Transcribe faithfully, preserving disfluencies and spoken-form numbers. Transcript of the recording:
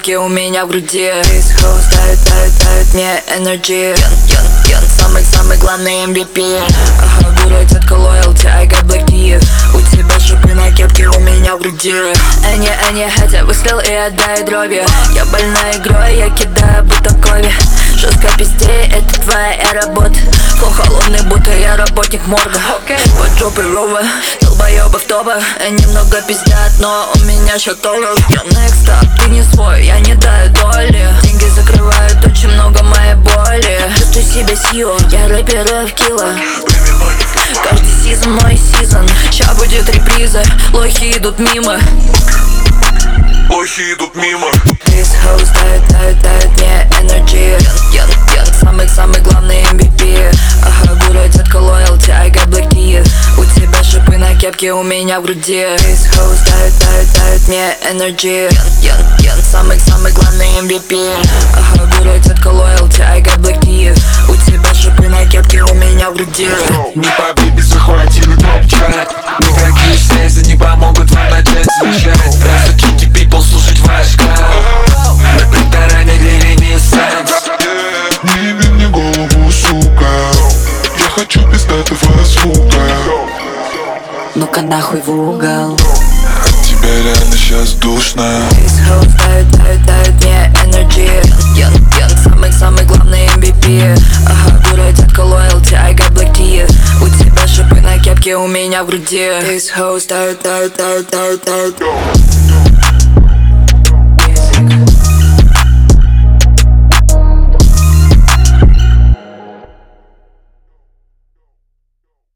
кепки у меня в груди. This house дает, дает, дает мне energy. Ян, ян, ян, самый-самый главный эм ви пи. Ага, гуру, детка, loyalty, I got black tea. У тебя шипы на кепке, у меня в груди. Эни, эни, хотя выстрел и отдай дроби. Я больна игрой, я кидаю будто кови. Жестко пиздей, это твоя работа. Флоу холодный, будто я работник морга. Под жопой ровы, долбоёбы в топах. Немного пиздят, но у меня счет долларов. Я next up, ты не свой, я не даю доли. Деньги закрывают очень много моей боли. Чувствуй себя силу, я рэперов килла. Каждый сезон мой сезон. Ща будет реприза, лохи идут мимо. Лохи идут мимо. This house дает, дает, дает мне energy. Ян, ян, самый-самый главный эм ви пи. Ага, гуру, детка, loyalty, I got black tea. У тебя шипы на кепке, у меня в груди. This house дает, дает, дает мне energy. Ян, ян, ян, самый-самый главный эм ви пи. Ага, гуру, детка, loyalty, I got black tea. У тебя шипы на кепке, у меня в груди. Не побеги, захватили топ-чарт. Никакие связи не помогут вам начать звучать. Просто чики people, слушать ваш кал. Мы притаране для ренессанс. Не еби мне голову, сука. Я хочу пиздатого звука. Ну-ка нахуй в угол. От тебя реально сейчас душно. This house дает, дает, дает мне energy. Ян, ян, самый-самый главный эм ви пи. Ага, гуру, детка, loyalty, I got black tea. У тебя шипы на кепке, у меня в груди. This house дает, дает, дает, дает, дает.